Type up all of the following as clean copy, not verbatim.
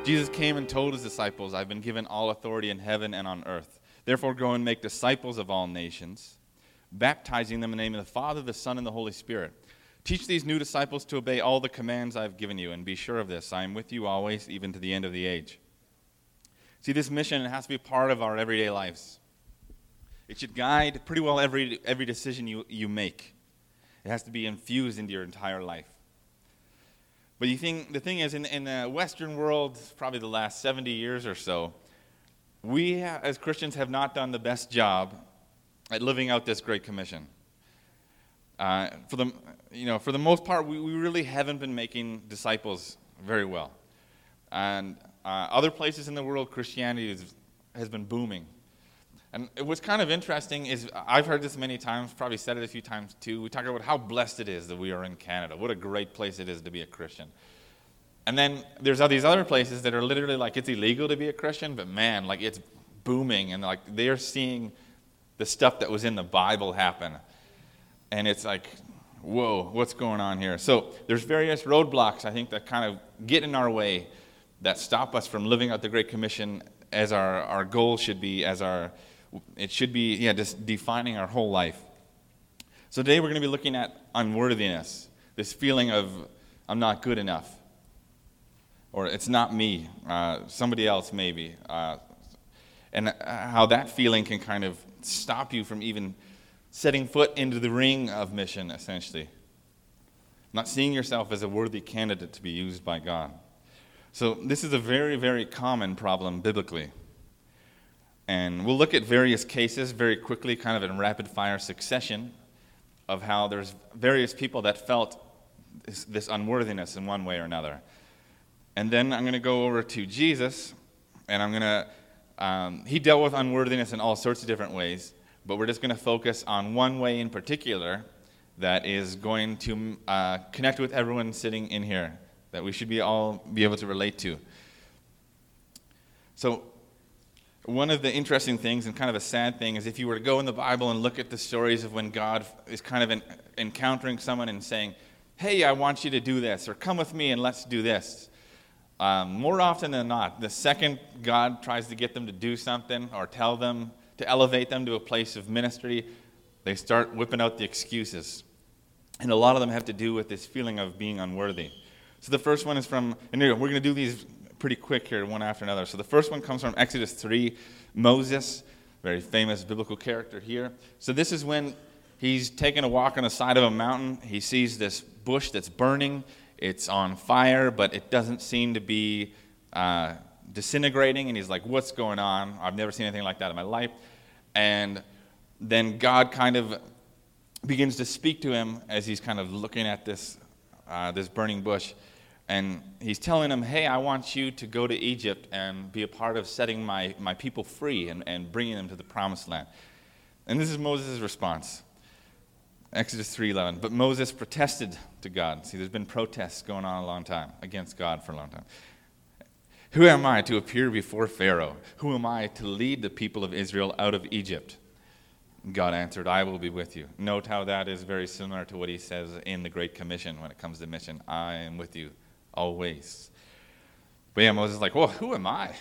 Jesus came and told his disciples, I've been given all authority in heaven and on earth. Therefore go and make disciples of all nations, baptizing them in the name of the Father, the Son, and the Holy Spirit. Teach these new disciples to obey all the commands I've given you, and be sure of this, I am with you always, even to the end of the age. See, this mission has to be part of our everyday lives. It should guide pretty well every decision you make. It has to be infused into your entire life. But the thing is, in the Western world, probably the last 70 years or so, we as Christians have not done the best job at living out this Great Commission. For the most part, we really haven't been making disciples very well. And other places in the world, Christianity has been booming. And what's kind of interesting is, I've heard this many times, probably said it a few times too, we talk about how blessed it is that we are in Canada. What a great place it is to be a Christian. And then there's all these other places that are literally like, it's illegal to be a Christian, but man, like it's booming, and like they're seeing the stuff that was in the Bible happen. And it's like, whoa, what's going on here? So there's various roadblocks, I think, that kind of get in our way, that stop us from living out the Great Commission as our goal should be, it should be, just defining our whole life. So today we're going to be looking at unworthiness, this feeling of I'm not good enough, or it's not me, somebody else maybe, and how that feeling can kind of stop you from even setting foot into the ring of mission, essentially. Not seeing yourself as a worthy candidate to be used by God. So this is a very, very common problem biblically. And we'll look at various cases very quickly, kind of in rapid-fire succession, of how there's various people that felt this unworthiness in one way or another. And then I'm going to go over to Jesus, and I'm going to, he dealt with unworthiness in all sorts of different ways, but we're just going to focus on one way in particular that is going to connect with everyone sitting in here, that we should all be able to relate to. So one of the interesting things, and kind of a sad thing, is if you were to go in the Bible and look at the stories of when God is kind of encountering someone and saying, hey, I want you to do this, or come with me and let's do this. More often than not, the second God tries to get them to do something or tell them to elevate them to a place of ministry, they start whipping out the excuses. And a lot of them have to do with this feeling of being unworthy. So the first one is from, and we're going to do these pretty quick here, one after another. So the first one comes from Exodus 3, Moses, very famous biblical character here. So this is when he's taking a walk on the side of a mountain. He sees this bush that's burning. It's on fire, but it doesn't seem to be disintegrating. And he's like, what's going on? I've never seen anything like that in my life. And then God kind of begins to speak to him as he's kind of looking at this burning bush. And he's telling him, hey, I want you to go to Egypt and be a part of setting my people free and bringing them to the promised land. And this is Moses' response. Exodus 3:11. But Moses protested to God. See, there's been protests going on a long time against God for a long time. Who am I to appear before Pharaoh? Who am I to lead the people of Israel out of Egypt? God answered, I will be with you. Note how that is very similar to what he says in the Great Commission when it comes to mission. I am with you always. But yeah, Moses is like, well, who am I?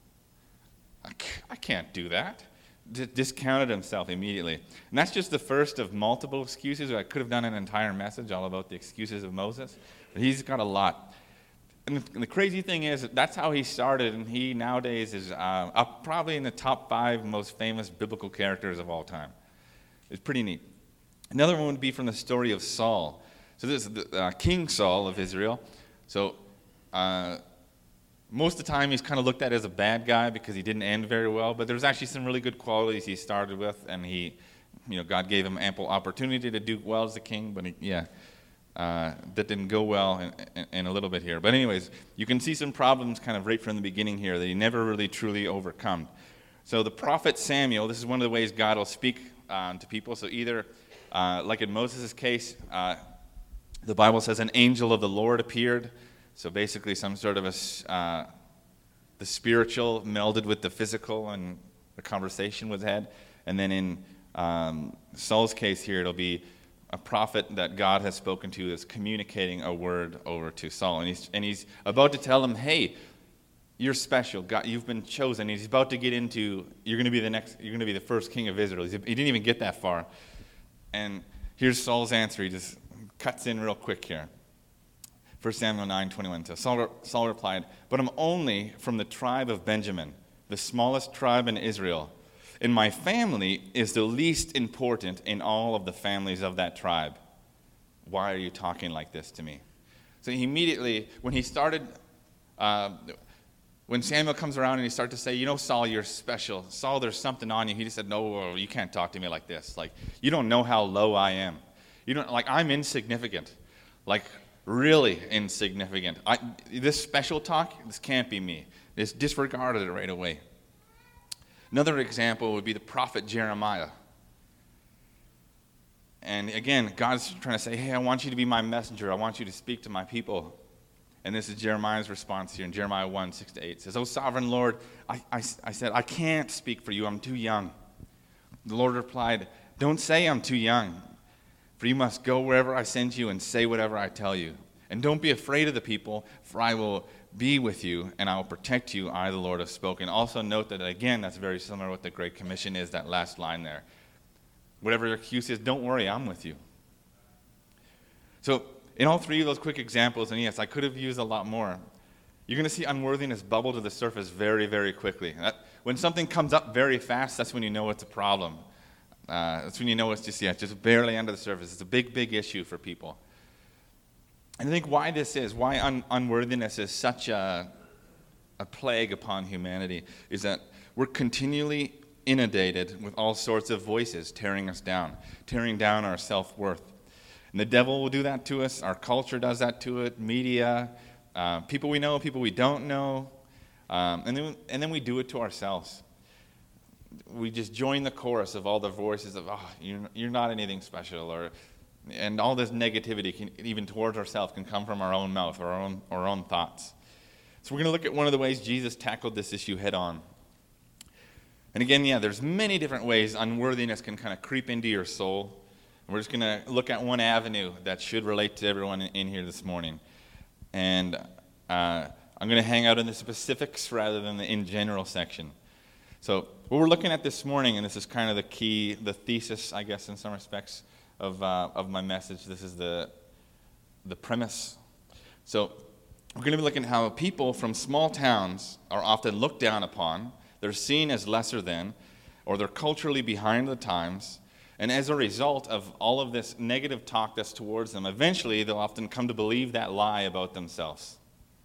I can't do that. Discounted himself immediately. And that's just the first of multiple excuses. I could have done an entire message all about the excuses of Moses, but he's got a lot. And the crazy thing is, that's how he started, and he nowadays is up probably in the top 5 most famous biblical characters of all time. It's pretty neat. Another one would be from the story of Saul. So this is King Saul of Israel. So most of the time he's kind of looked at as a bad guy because he didn't end very well, but there's actually some really good qualities he started with, and God gave him ample opportunity to do well as a king, but that didn't go well in a little bit here. But anyways, you can see some problems kind of right from the beginning here that he never really truly overcome. So the prophet Samuel, this is one of the ways God will speak to people. So either, like in Moses' case, the Bible says an angel of the Lord appeared. So basically some sort of the spiritual melded with the physical, and the conversation was had. And then in Saul's case here, it'll be a prophet that God has spoken to that's communicating a word over to Saul. And he's about to tell him, hey, you're special. God, you've been chosen. He's about to get into, you're going to be the first king of Israel. He didn't even get that far. And here's Saul's answer. He just cuts in real quick here. 1 Samuel 9:21. So Saul replied, "But I'm only from the tribe of Benjamin, the smallest tribe in Israel. And my family is the least important in all of the families of that tribe. Why are you talking like this to me?" So he immediately, when Samuel comes around and he starts to say, Saul, you're special. Saul, there's something on you. He just said, no, you can't talk to me like this. Like, you don't know how low I am. I'm insignificant. Like, really insignificant. This special talk, this can't be me. Just disregarded it right away. Another example would be the prophet Jeremiah. And again, God's trying to say, hey, I want you to be my messenger. I want you to speak to my people. And this is Jeremiah's response here in Jeremiah 1:6-8. It says, "O sovereign Lord, I said, I can't speak for you. I'm too young." The Lord replied, "Don't say I'm too young, for you must go wherever I send you and say whatever I tell you. And don't be afraid of the people, for I will be with you, and I will protect you. I, the Lord, have spoken." Also note that, again, that's very similar to what the Great Commission is, that last line there. Whatever your excuse is, don't worry, I'm with you. So in all three of those quick examples, and yes, I could have used a lot more, you're going to see unworthiness bubble to the surface very, very quickly. When something comes up very fast, that's when you know it's a problem. That's when you know it's just barely under the surface. It's a big, big issue for people. And I think why unworthiness is such a plague upon humanity is that we're continually inundated with all sorts of voices tearing us down, tearing down our self-worth. And the devil will do that to us. Our culture does that to it. Media, people we know, people we don't know. And then we do it to ourselves. We just join the chorus of all the voices of, you're not anything special, and all this negativity, even towards ourselves, can come from our own mouth or our own thoughts. So we're going to look at one of the ways Jesus tackled this issue head on. And again, there's many different ways unworthiness can kind of creep into your soul. And we're just going to look at one avenue that should relate to everyone in here this morning. And I'm going to hang out in the specifics rather than the in general section. So what we're looking at this morning, and this is kind of the thesis, I guess, in some respects, of my message. This is the premise. So we're going to be looking at how people from small towns are often looked down upon. They're seen as lesser than, or they're culturally behind the times. And as a result of all of this negative talk that's towards them, eventually they'll often come to believe that lie about themselves.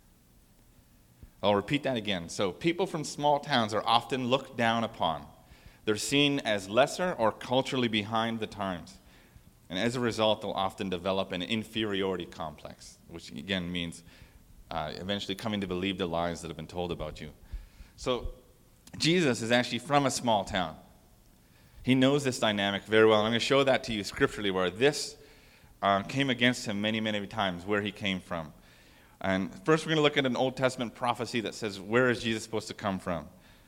I'll repeat that again. So people from small towns are often looked down upon. They're seen as lesser or culturally behind the times. And as a result, they'll often develop an inferiority complex, which again means eventually coming to believe the lies that have been told about you. So Jesus is actually from a small town. He knows this dynamic very well. I'm going to show that to you scripturally, where this came against him many, many times, where he came from. And first we're going to look at an Old Testament prophecy that says, where is Jesus supposed to come from?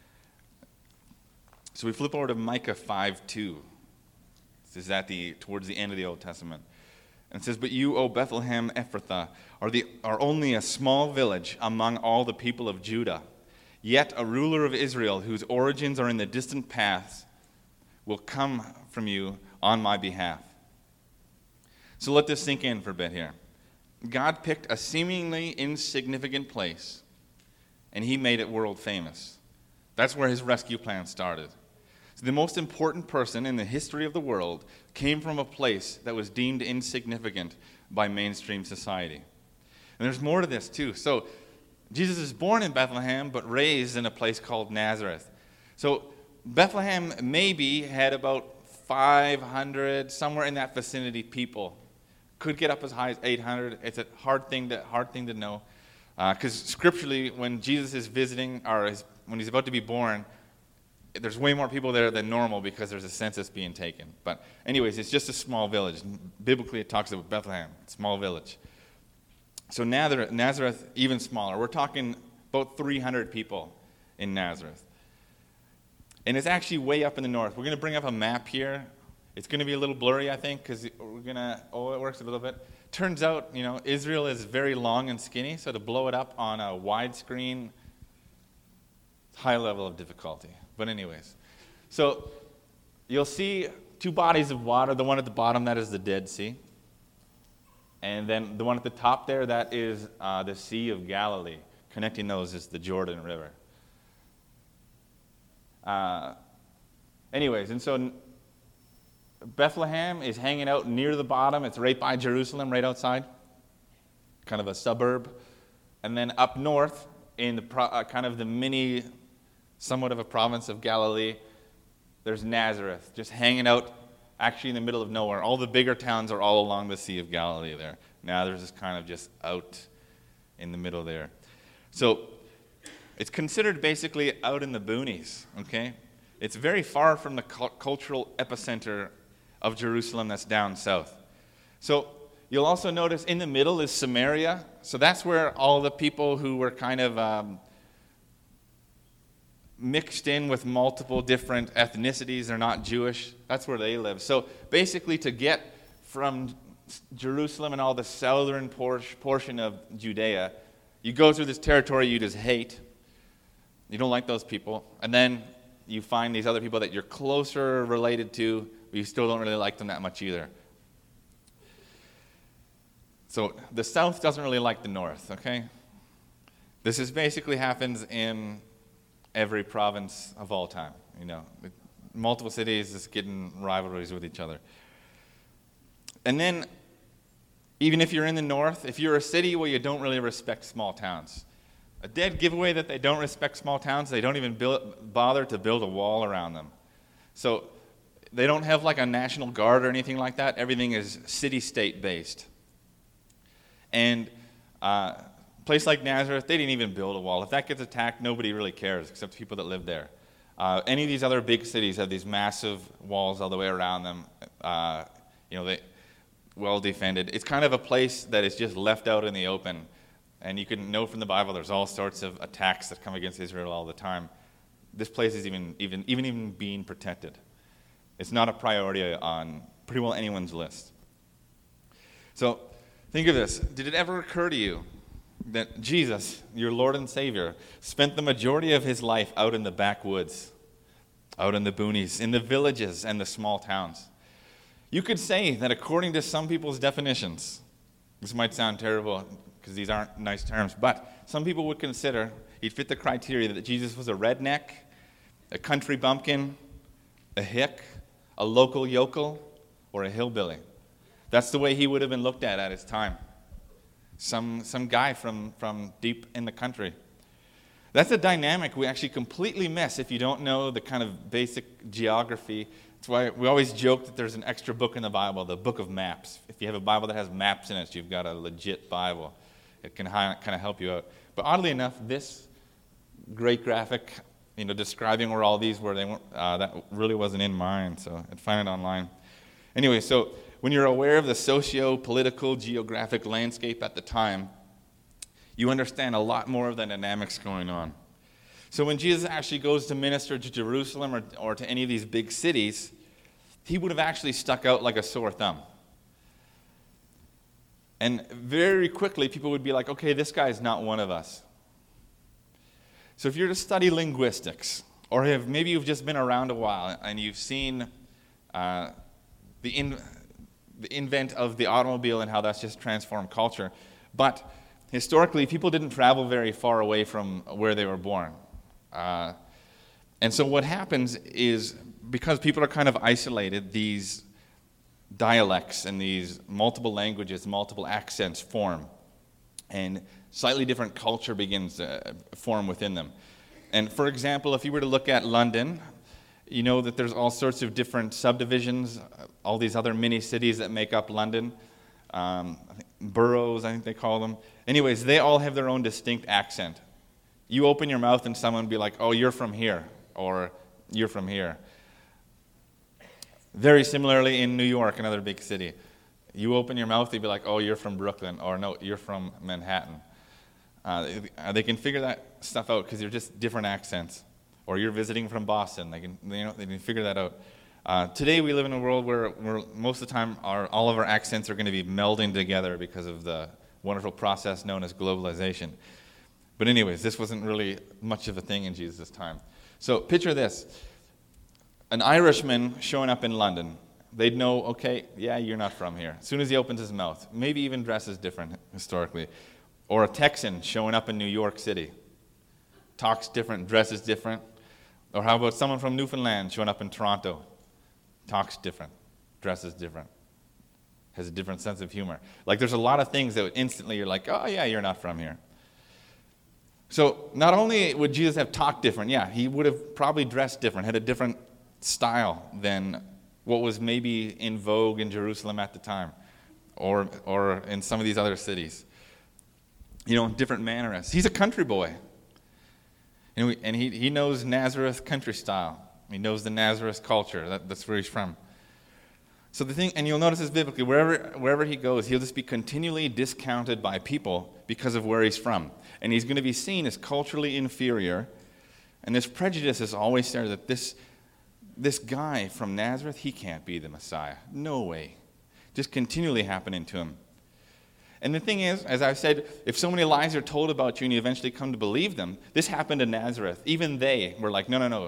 So we flip over to Micah 5:2. This is towards the end of the Old Testament. And it says, "But you, O Bethlehem Ephrathah, are only a small village among all the people of Judah. Yet a ruler of Israel, whose origins are in the distant paths, will come from you on my behalf." So let this sink in for a bit here. God picked a seemingly insignificant place, and he made it world famous. That's where his rescue plan started. So the most important person in the history of the world came from a place that was deemed insignificant by mainstream society. And there's more to this too. So Jesus is born in Bethlehem, but raised in a place called Nazareth. So Bethlehem maybe had about 500, somewhere in that vicinity, people. Could get up as high as 800. It's a hard thing to know. Because scripturally, when Jesus is visiting, when he's about to be born, there's way more people there than normal because there's a census being taken. But anyways, it's just a small village. Biblically, it talks about Bethlehem, small village. So Nazareth, even smaller. We're talking about 300 people in Nazareth. And it's actually way up in the north. We're going to bring up a map here. It's going to be a little blurry, I think, because it works a little bit. Turns out, Israel is very long and skinny, so to blow it up on a widescreen High level of difficulty. But anyways, so you'll see two bodies of water. The one at the bottom, that is the Dead Sea. And then the one at the top there, that is the Sea of Galilee. Connecting those is the Jordan River. Anyways, and so Bethlehem is hanging out near the bottom. It's right by Jerusalem, right outside, kind of a suburb. And then up north, in the kind of the mini, somewhat of a province of Galilee, there's Nazareth, just hanging out actually in the middle of nowhere. All the bigger towns are all along the Sea of Galilee there. Nazareth is kind of just out in the middle there. So it's considered basically out in the boonies, okay? It's very far from the cultural epicenter of Jerusalem that's down south. So you'll also notice in the middle is Samaria. So that's where all the people who were kind of mixed in with multiple different ethnicities, they're not Jewish, that's where they live. So basically to get from Jerusalem and all the southern portion of Judea, you go through this territory you just hate. You don't like those people. And then you find these other people that you're closer related to, but you still don't really like them that much either. So the south doesn't really like the north, okay? This is basically happens in every province of all time, you know. Multiple cities just getting rivalries with each other. And then, even if you're in the north, if you're a city where you don't really respect small towns, a dead giveaway that they don't respect small towns, they don't even bother to build a wall around them. So they don't have like a national guard or anything like that. Everything is city-state based. And a place like Nazareth, they didn't even build a wall. If that gets attacked, nobody really cares except the people that live there. Any of these other big cities have these massive walls all the way around them. They well defended. It's kind of a place that is just left out in the open. And you can know from the Bible there's all sorts of attacks that come against Israel all the time. This place is even being protected. It's not a priority on pretty well anyone's list. So think of this. Did it ever occur to you that Jesus, your Lord and Savior, spent the majority of his life out in the backwoods, out in the boonies, in the villages and the small towns? You could say that according to some people's definitions, this might sound terrible because these aren't nice terms, but some people would consider he'd fit the criteria that Jesus was a redneck, a country bumpkin, a hick, a local yokel, or a hillbilly. That's the way he would have been looked at his time. Some guy from deep in the country. That's a dynamic we actually completely miss if you don't know the kind of basic geography. That's why we always joke that there's an extra book in the Bible, the book of maps. If you have a Bible that has maps in it, you've got a legit Bible. It can kind of help you out. But oddly enough, this great graphic, describing where all these were, that really wasn't in mine, so I'd find it online. Anyway, so when you're aware of the socio-political, geographic landscape at the time, you understand a lot more of the dynamics going on. So when Jesus actually goes to minister to Jerusalem or to any of these big cities, he would have actually stuck out like a sore thumb. And very quickly, people would be like, okay, this guy's not one of us. So if you're to study linguistics, or maybe you've just been around a while and you've seen the invent of the automobile and how that's just transformed culture, but historically, people didn't travel very far away from where they were born. And so what happens is, because people are kind of isolated, these dialects and these multiple languages, multiple accents form, and slightly different culture begins to form within them. And for example, if you were to look at London, you know that there's all sorts of different subdivisions, all these other mini cities that make up London, boroughs, I think they call them. Anyways, they all have their own distinct accent. You open your mouth and someone will be like, oh, you're from here, or you're from here. Very similarly in New York, another big city. You open your mouth, they'd be like, oh, you're from Brooklyn, or no, you're from Manhattan. They can figure that stuff out because they're just different accents. Or you're visiting from Boston, they can figure that out. Today we live in a world where most of the time all of our accents are going to be melding together because of the wonderful process known as globalization. But anyways, this wasn't really much of a thing in Jesus' time. So picture this. An Irishman showing up in London. They'd know, okay, yeah, you're not from here. As soon as he opens his mouth, maybe even dresses different historically. Or a Texan showing up in New York City. Talks different, dresses different. Or how about someone from Newfoundland showing up in Toronto? Talks different, dresses different, has a different sense of humor. Like there's a lot of things that instantly you're like, oh yeah, you're not from here. So not only would Jesus have talked different, yeah, he would have probably dressed different, had a different style than what was maybe in vogue in Jerusalem at the time, or in some of these other cities. You know, different mannerisms. He's a country boy. And he knows Nazareth country style. He knows the Nazareth culture. That's where he's from. So the thing, and you'll notice this biblically, wherever he goes, he'll just be continually discounted by people because of where he's from. And he's going to be seen as culturally inferior. And this prejudice is always there that this guy from Nazareth, he can't be the Messiah. No way. Just continually happening to him. And the thing is, as I've said, if so many lies are told about you and you eventually come to believe them, this happened in Nazareth. Even they were like, no.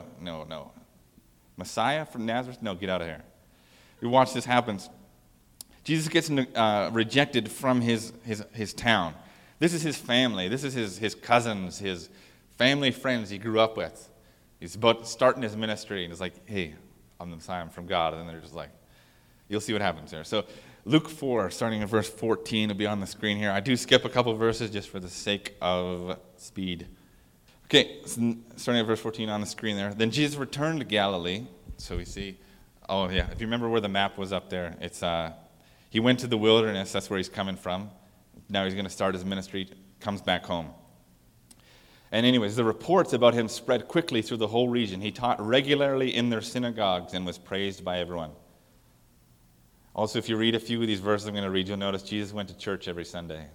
Messiah from Nazareth? No, get out of here. You watch this happen. Jesus gets rejected from his town. This is his family. This is his cousins, his family friends he grew up with. He's about starting his ministry, and he's like, hey, I'm the Messiah, I'm from God. And then they're just like, you'll see what happens there. So Luke 4, starting in verse 14, will be on the screen here. I do skip a couple verses just for the sake of speed. Okay, so starting at verse 14 on the screen there. Then Jesus returned to Galilee. So we see, oh yeah, if you remember where the map was up there, it's he went to the wilderness, that's where he's coming from. Now he's going to start his ministry, comes back home. And anyways, the reports about him spread quickly through the whole region. He taught regularly in their synagogues and was praised by everyone. Also, if you read a few of these verses I'm going to read, you'll notice Jesus went to church every Sunday.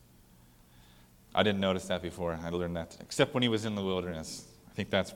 I didn't notice that before. I learned that, except when he was in the wilderness. I think that's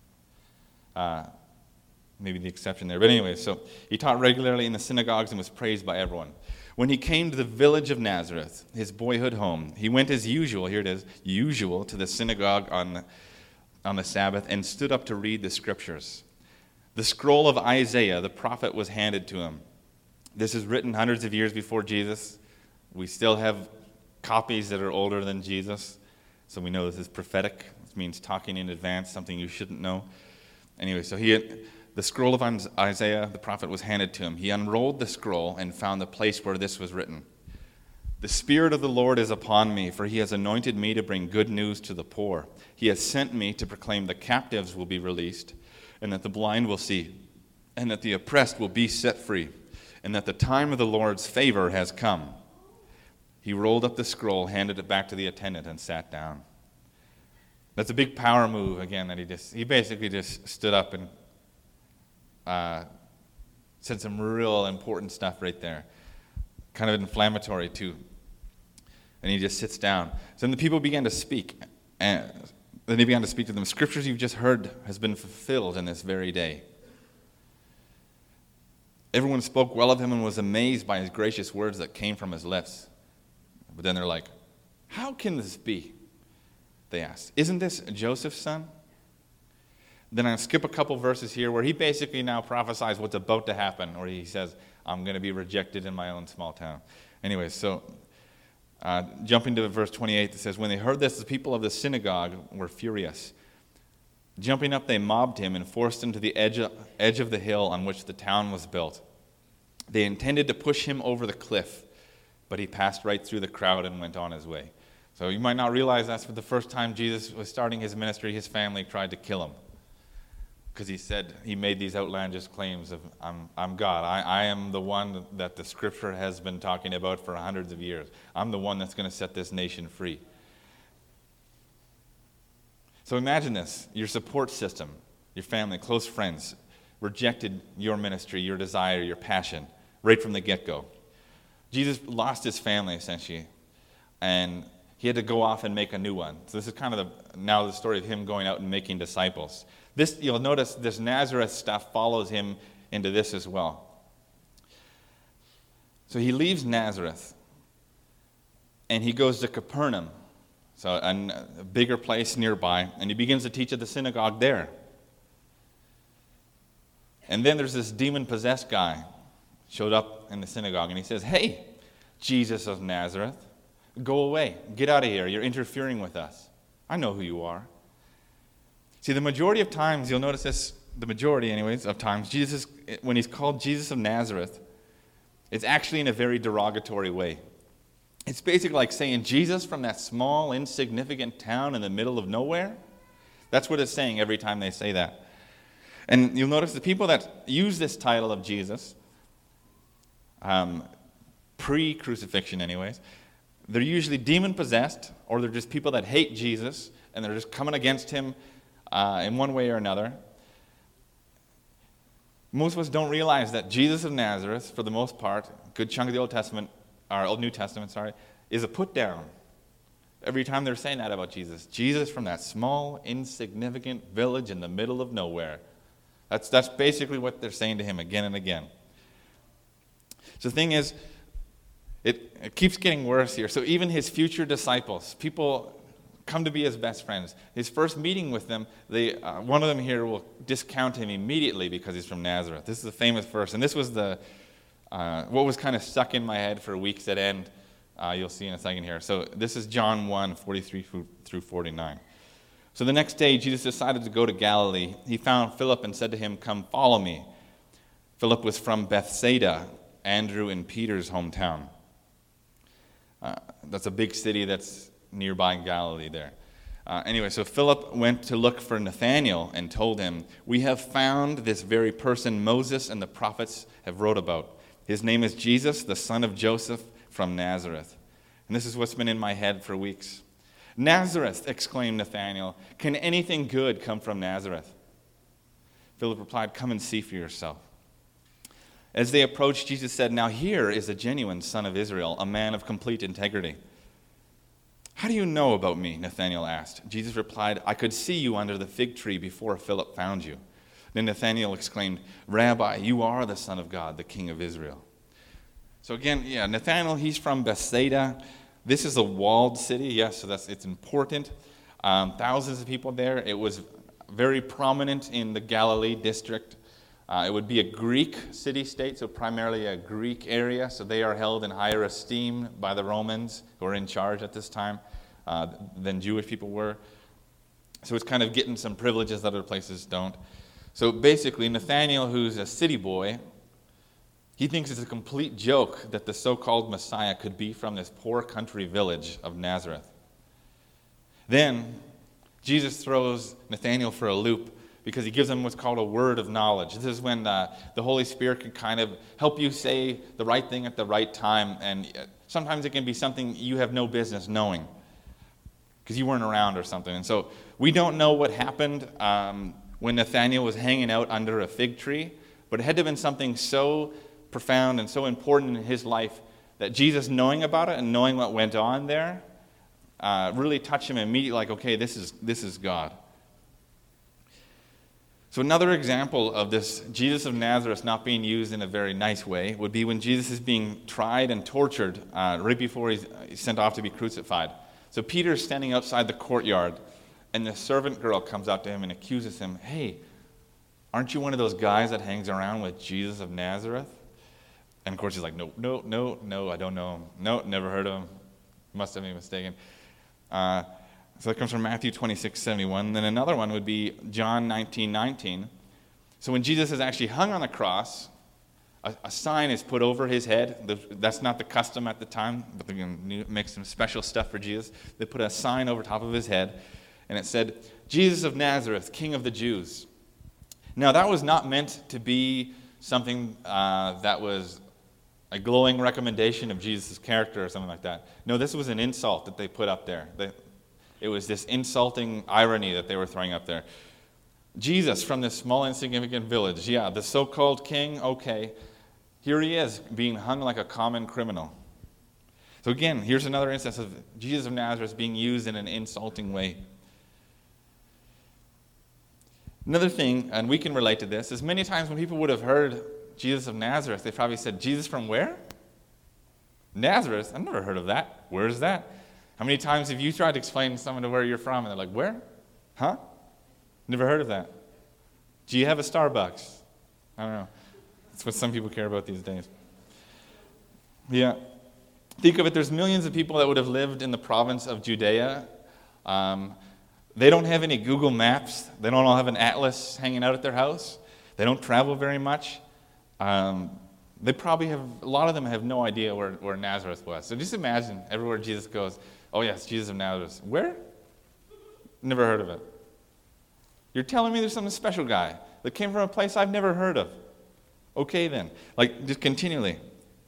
maybe the exception there. But anyway, so he taught regularly in the synagogues and was praised by everyone. When he came to the village of Nazareth, his boyhood home, he went as usual, here it is, usual, to the synagogue on the Sabbath and stood up to read the scriptures. The scroll of Isaiah, the prophet, was handed to him. This is written hundreds of years before Jesus. We still have copies that are older than Jesus, so we know this is prophetic. This means talking in advance, something you shouldn't know. Anyway, so the scroll of Isaiah, the prophet, was handed to him. He unrolled the scroll and found the place where this was written. The Spirit of the Lord is upon me, for he has anointed me to bring good news to the poor. He has sent me to proclaim the captives will be released, and that the blind will see, and that the oppressed will be set free, and that the time of the Lord's favor has come. He rolled up the scroll, handed it back to the attendant, and sat down. That's a big power move, again, that he basically just stood up and said some real important stuff right there. Kind of inflammatory, too. And he just sits down. So then the people began to speak. And then they began to speak to them. Scriptures you've just heard has been fulfilled in this very day. Everyone spoke well of him and was amazed by his gracious words that came from his lips. But then they're like, how can this be? They asked. Isn't this Joseph's son? Then I'll skip a couple verses here where he basically now prophesies what's about to happen, or he says, I'm going to be rejected in my own small town. Anyway, so jumping to verse 28, it says, when they heard this, the people of the synagogue were furious. Jumping up, they mobbed him and forced him to the edge of the hill on which the town was built. They intended to push him over the cliff, but he passed right through the crowd and went on his way. So you might not realize that's for the first time Jesus was starting his ministry, his family tried to kill him. Because he made these outlandish claims of, I'm God. I am the one that the scripture has been talking about for hundreds of years. I'm the one that's going to set this nation free. So imagine this. Your support system, your family, close friends, rejected your ministry, your desire, your passion, right from the get-go. Jesus lost his family, essentially, and he had to go off and make a new one. So this is kind of now the story of him going out and making disciples. You'll notice this Nazareth stuff follows him into this as well. So he leaves Nazareth, and he goes to Capernaum. so a bigger place nearby, and he begins to teach at the synagogue there. And then there's this demon-possessed guy showed up in the synagogue, and he says, "Hey, Jesus of Nazareth, go away. Get out of here. You're interfering with us. I know who you are." See, the majority of times, you'll notice this, the majority anyways of times, Jesus, when he's called Jesus of Nazareth, it's actually in a very derogatory way. It's basically like saying Jesus from that small, insignificant town in the middle of nowhere. That's what it's saying every time they say that. And you'll notice the people that use this title of Jesus, pre-crucifixion anyways, they're usually demon-possessed, or they're just people that hate Jesus, and they're just coming against him in one way or another. Most of us don't realize that Jesus of Nazareth, for the most part, a good chunk of the Old New Testament, is a put-down. Every time they're saying that about Jesus. Jesus from that small, insignificant village in the middle of nowhere. That's basically what they're saying to him again and again. So the thing is, it keeps getting worse here. So even his future disciples, people come to be his best friends. His first meeting with them, one of them here will discount him immediately because he's from Nazareth. This is a famous verse, and this was what was kind of stuck in my head for weeks at end. You'll see in a second here. So this is John 1, 43 through 49. So the next day, Jesus decided to go to Galilee. He found Philip and said to him, "Come, follow me." Philip was from Bethsaida, Andrew and Peter's hometown. That's a big city that's nearby Galilee there. Anyway, so Philip went to look for Nathanael and told him, "We have found this very person Moses and the prophets have wrote about. His name is Jesus, the son of Joseph from Nazareth." And this is what's been in my head for weeks. "Nazareth," exclaimed Nathanael. "Can anything good come from Nazareth?" Philip replied, "Come and see for yourself." As they approached, Jesus said, "Now here is a genuine son of Israel, a man of complete integrity." "How do you know about me?" Nathanael asked. Jesus replied, "I could see you under the fig tree before Philip found you." Then Nathanael exclaimed, "Rabbi, you are the Son of God, the King of Israel." So again, Nathanael, he's from Bethsaida. This is a walled city, yes, so it's important. Thousands of people there. It was very prominent in the Galilee district. It would be a Greek city-state, so primarily a Greek area, so they are held in higher esteem by the Romans, who are in charge at this time, than Jewish people were. So it's kind of getting some privileges that other places don't. So basically, Nathanael, who's a city boy, he thinks it's a complete joke that the so-called Messiah could be from this poor country village of Nazareth. Then Jesus throws Nathanael for a loop because he gives him what's called a word of knowledge. This is when the Holy Spirit can kind of help you say the right thing at the right time, and sometimes it can be something you have no business knowing because you weren't around or something. And so we don't know what happened when Nathanael was hanging out under a fig tree, but it had to have been something so profound and so important in his life that Jesus, knowing about it and knowing what went on there, really touched him immediately, like, okay, this is God. So another example of this Jesus of Nazareth not being used in a very nice way would be when Jesus is being tried and tortured right before he's sent off to be crucified. So Peter's standing outside the courtyard, and the servant girl comes up to him and accuses him, "Hey, aren't you one of those guys that hangs around with Jesus of Nazareth?" And of course he's like, no, I don't know him. No, never heard of him. Must have been mistaken. So that comes from Matthew 26:71. Then another one would be John 19:19. So when Jesus is actually hung on the cross, a sign is put over his head. That's not the custom at the time, but they're going to make some special stuff for Jesus. They put a sign over top of his head, and it said, "Jesus of Nazareth, King of the Jews." Now that was not meant to be something that was a glowing recommendation of Jesus' character or something like that. No, this was an insult that they put up there. It was this insulting irony that they were throwing up there. Jesus from this small, insignificant village, the so-called king, okay, here he is being hung like a common criminal. So again, here's another instance of Jesus of Nazareth being used in an insulting way. Another thing, and we can relate to this, is many times when people would have heard Jesus of Nazareth, they probably said, "Jesus from where?" "Nazareth? I've never heard of that. Where is that?" How many times have you tried to explain to someone to where you're from, and they're like, where? Huh? Never heard of that. Do you have a Starbucks? I don't know. That's what some people care about these days. Yeah. Think of it, there's millions of people that would have lived in the province of Judea. They don't have any Google Maps. They don't all have an atlas hanging out at their house. They don't travel very much. They probably have, a lot of them have no idea where Nazareth was. So just imagine everywhere Jesus goes, oh yes, Jesus of Nazareth. Where? Never heard of it. You're telling me there's some special guy that came from a place I've never heard of. Okay then. Like, just continually.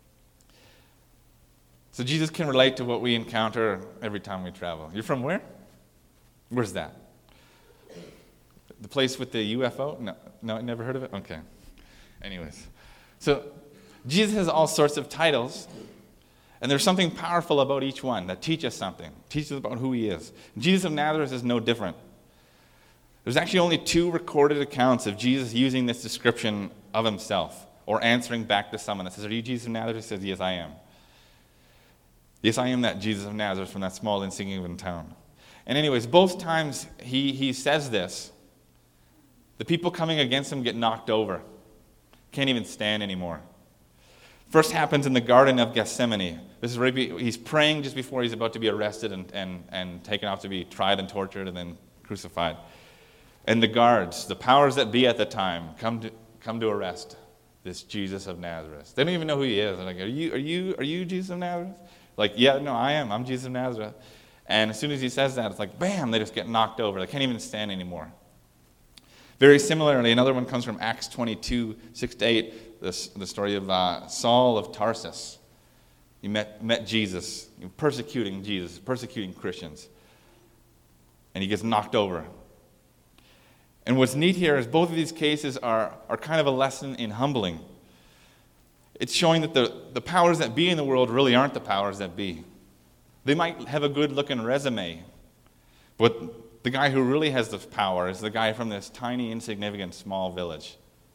So Jesus can relate to what we encounter every time we travel. You're from where? Where's that? The place with the UFO? No, I never heard of it? Okay. Anyways. So Jesus has all sorts of titles, and there's something powerful about each one that teach us something, teach us about who he is. Jesus of Nazareth is no different. There's actually only 2 recorded accounts of Jesus using this description of himself, or answering back to someone that says, are you Jesus of Nazareth? He says, yes, I am. Yes, I am that Jesus of Nazareth from that small, insignificant town. And anyways, both times he says this, the people coming against him get knocked over. Can't even stand anymore. First happens in the Garden of Gethsemane. This is right, he's praying just before he's about to be arrested and taken off to be tried and tortured and then crucified. And the guards, the powers that be at the time, come to arrest this Jesus of Nazareth. They don't even know who he is. They're like, are you Jesus of Nazareth? Like, yeah, no, I am. I'm Jesus of Nazareth. And as soon as he says that, it's like, bam, they just get knocked over. They can't even stand anymore. Very similarly, another one comes from Acts 22, 6-8, the story of Saul of Tarsus. He met Jesus, persecuting Christians. And he gets knocked over. And what's neat here is both of these cases are kind of a lesson in humbling. It's showing that the powers that be in the world really aren't the powers that be. They might have a good-looking resume, but the guy who really has the power is the guy from this tiny, insignificant, small village.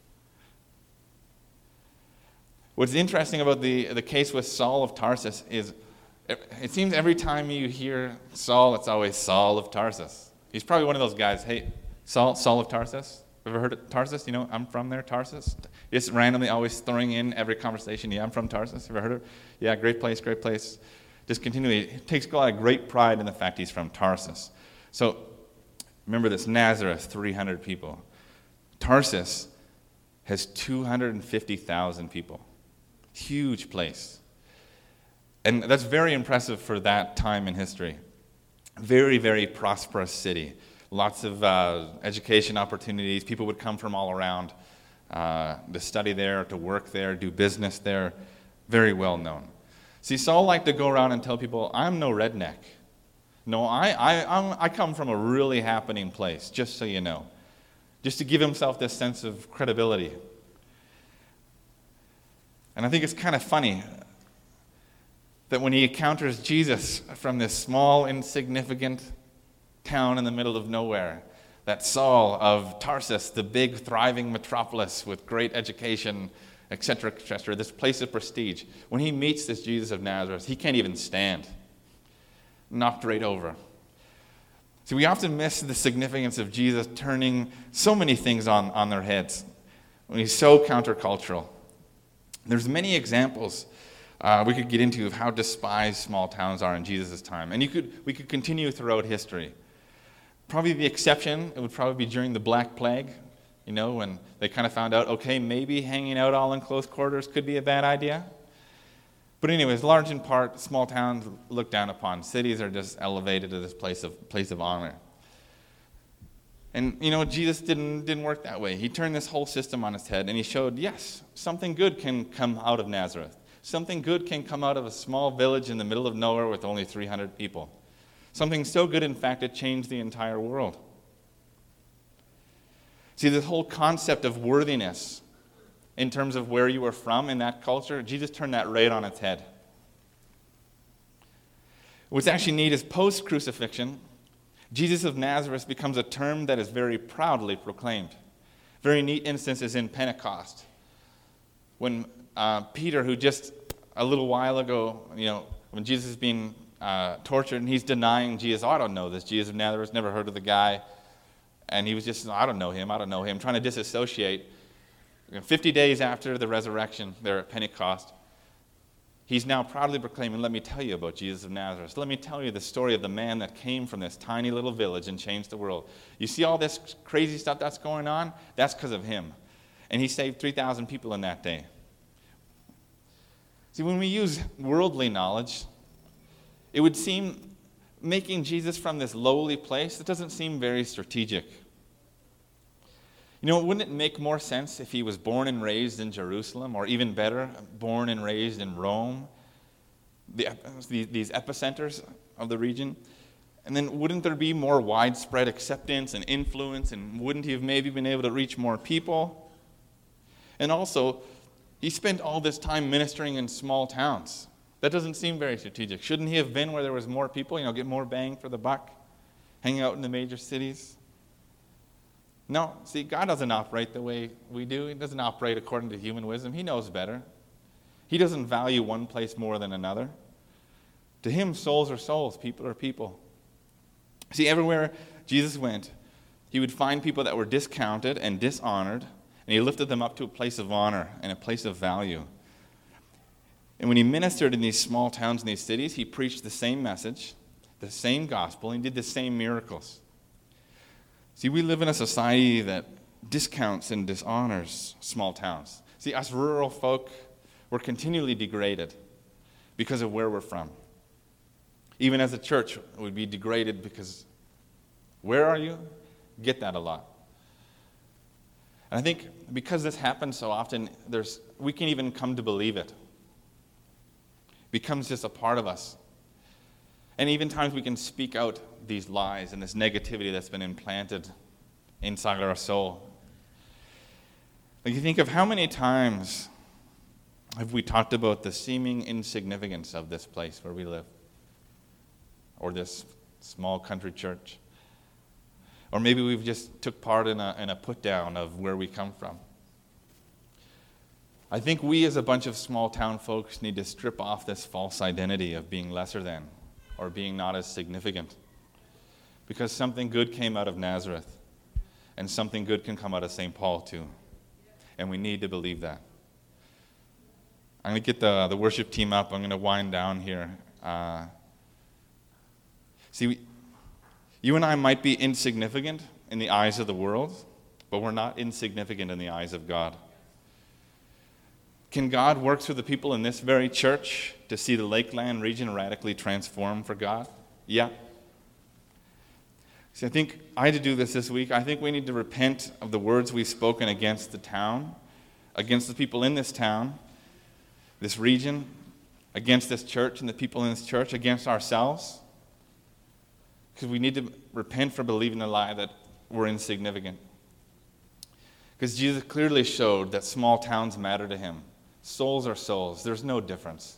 What's interesting about the case with Saul of Tarsus is it seems every time you hear Saul, it's always Saul of Tarsus. He's probably one of those guys, hey, Saul of Tarsus? Ever heard of Tarsus? You know, I'm from there, Tarsus. Just randomly always throwing in every conversation, yeah, I'm from Tarsus. Ever heard of it? Yeah, great place, great place. Just continually, it takes a lot of great pride in the fact he's from Tarsus. So, remember this, Nazareth, 300 people. Tarsus has 250,000 people. Huge place. And that's very impressive for that time in history. Very, very prosperous city. Lots of education opportunities. People would come from all around to study there, to work there, do business there. Very well known. See, Saul liked to go around and tell people, I'm no redneck. No, I come from a really happening place, just so you know. Just to give himself this sense of credibility. And I think it's kind of funny that when he encounters Jesus from this small, insignificant town in the middle of nowhere, that Saul of Tarsus, the big, thriving metropolis with great education, etc., this place of prestige, when he meets this Jesus of Nazareth, he can't even stand. Knocked right over. See, we often miss the significance of Jesus turning so many things on their heads when he's so countercultural. There's many examples we could get into of how despised small towns are in Jesus' time. And we could continue throughout history. Probably the exception, it would probably be during the Black Plague, you know, when they kind of found out, okay, maybe hanging out all in close quarters could be a bad idea. But anyways, large in part, small towns looked down upon. Cities are just elevated to this place of honor. And, you know, Jesus didn't work that way. He turned this whole system on its head, and he showed, yes, something good can come out of Nazareth. Something good can come out of a small village in the middle of nowhere with only 300 people. Something so good, in fact, it changed the entire world. See, this whole concept of worthiness in terms of where you were from in that culture, Jesus turned that right on its head. What's actually neat is post-crucifixion, Jesus of Nazareth becomes a term that is very proudly proclaimed. Very neat instance is in Pentecost, when Peter, who just a little while ago, you know, when Jesus is being tortured, and he's denying Jesus. Oh, I don't know this. Jesus of Nazareth, never heard of the guy. And he was just, I don't know him, trying to disassociate. 50 days after the resurrection there at Pentecost, he's now proudly proclaiming, let me tell you about Jesus of Nazareth. Let me tell you the story of the man that came from this tiny little village and changed the world. You see all this crazy stuff that's going on? That's because of him. And he saved 3,000 people in that day. See, when we use worldly knowledge, it would seem making Jesus from this lowly place, it doesn't seem very strategic. Wouldn't it make more sense if he was born and raised in Jerusalem, or even better, born and raised in Rome, these epicenters of the region? And then wouldn't there be more widespread acceptance and influence, and wouldn't he have maybe been able to reach more people? And also, he spent all this time ministering in small towns. That doesn't seem very strategic. Shouldn't he have been where there was more people, get more bang for the buck, hang out in the major cities? No, see, God doesn't operate the way we do. He doesn't operate according to human wisdom. He knows better. He doesn't value one place more than another. To him, souls are souls, people are people. See, everywhere Jesus went, he would find people that were discounted and dishonored, and he lifted them up to a place of honor and a place of value. And when he ministered in these small towns and these cities, he preached the same message, the same gospel, and did the same miracles. See, we live in a society that discounts and dishonors small towns. See, us rural folk, we're continually degraded because of where we're from. Even as a church, we'd be degraded because, where are you? Get that a lot. And I think because this happens so often, we can even come to believe it. It becomes just a part of us. And even times we can speak out these lies and this negativity that's been implanted inside our soul. Like, you think of how many times have we talked about the seeming insignificance of this place where we live, or this small country church, or maybe we've just took part in a put down of where we come from. I think we as a bunch of small town folks need to strip off this false identity of being lesser than or being not as significant, because something good came out of Nazareth, and something good can come out of St. Paul too, and we need to believe that. I'm going to get the worship team up. I'm going to wind down here. See, you and I might be insignificant in the eyes of the world, but we're not insignificant in the eyes of God. Can God work through the people in this very church to see the Lakeland region radically transformed for God? Yeah. See, I think I had to do this week. I think we need to repent of the words we've spoken against the town, against the people in this town, this region, against this church and the people in this church, against ourselves. Because we need to repent for believing the lie that we're insignificant. Because Jesus clearly showed that small towns matter to him. Souls are souls. There's no difference.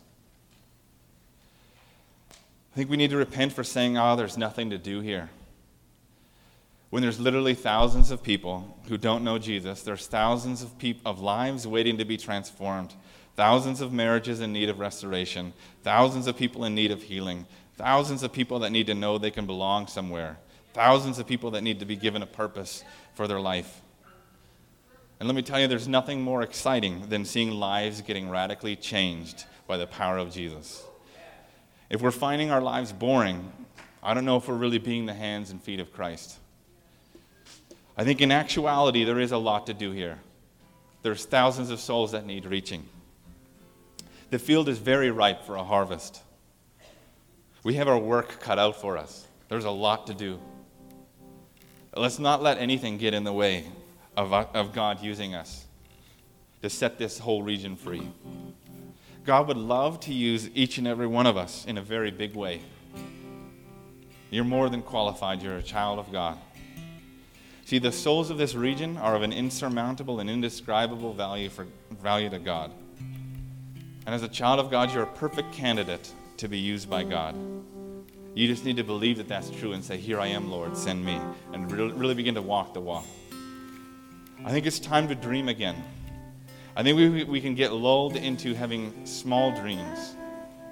I think we need to repent for saying, there's nothing to do here. When there's literally thousands of people who don't know Jesus, there's thousands of lives waiting to be transformed, thousands of marriages in need of restoration, thousands of people in need of healing, thousands of people that need to know they can belong somewhere, thousands of people that need to be given a purpose for their life. And let me tell you, there's nothing more exciting than seeing lives getting radically changed by the power of Jesus. If we're finding our lives boring, I don't know if we're really being the hands and feet of Christ. I think in actuality, there is a lot to do here. There's thousands of souls that need reaching. The field is very ripe for a harvest. We have our work cut out for us. There's a lot to do. Let's not let anything get in the way of God using us to set this whole region free. God would love to use each and every one of us in a very big way. You're more than qualified. You're a child of God. See, the souls of this region are of an insurmountable and indescribable value to God. And as a child of God, you're a perfect candidate to be used by God. You just need to believe that that's true and say, here I am, Lord, send me. And really begin to walk the walk. I think it's time to dream again. I think we can get lulled into having small dreams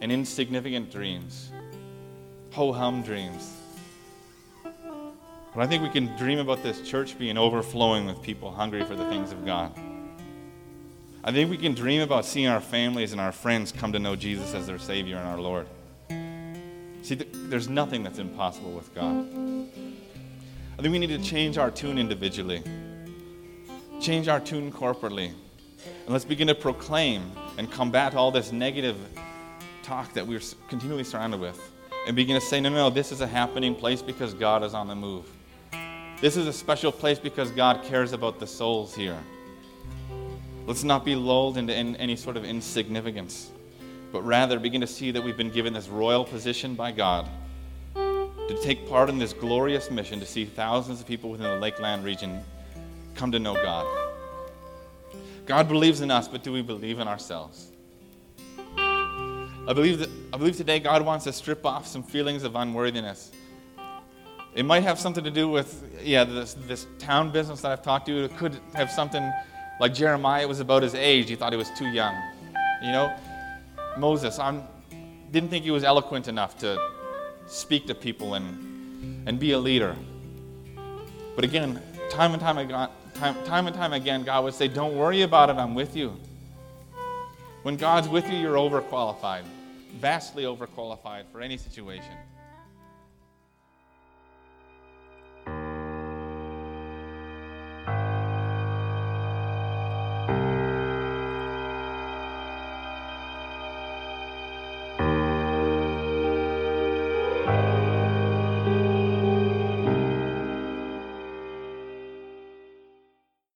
and insignificant dreams, ho-hum dreams. But I think we can dream about this church being overflowing with people hungry for the things of God. I think we can dream about seeing our families and our friends come to know Jesus as their Savior and our Lord. See, there's nothing that's impossible with God. I think we need to change our tune individually, change our tune corporately, and let's begin to proclaim and combat all this negative talk that we're continually surrounded with, and begin to say, no, this is a happening place because God is on the move. This is a special place because God cares about the souls here. Let's not be lulled into any sort of insignificance, but rather begin to see that we've been given this royal position by God to take part in this glorious mission to see thousands of people within the Lakeland region come to know God. God believes in us, but do we believe in ourselves? I believe today God wants to strip off some feelings of unworthiness. It might have something to do with, this town business that I've talked to. It could have something like Jeremiah. It was about his age. He thought he was too young. Moses, didn't think he was eloquent enough to speak to people and be a leader. But again, time and time again, God would say, don't worry about it, I'm with you. When God's with you, you're overqualified, vastly overqualified for any situation.